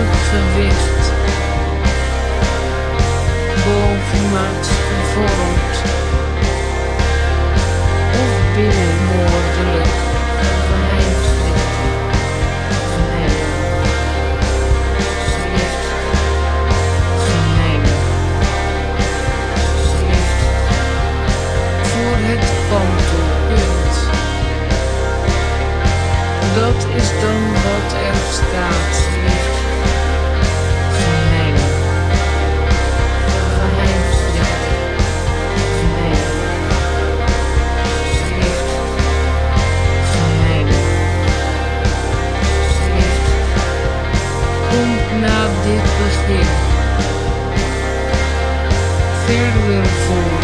gewicht, bovenmaats gevormd of binnenmoordelijk verheimlicht, geheim, schrift, geheim, schrift, voor het kantelpunt. Dat is dan wat er staat, schrift, geheim, geheimschrift, geheim, schrift, geheim, schrift, komt na dit begin verder voor.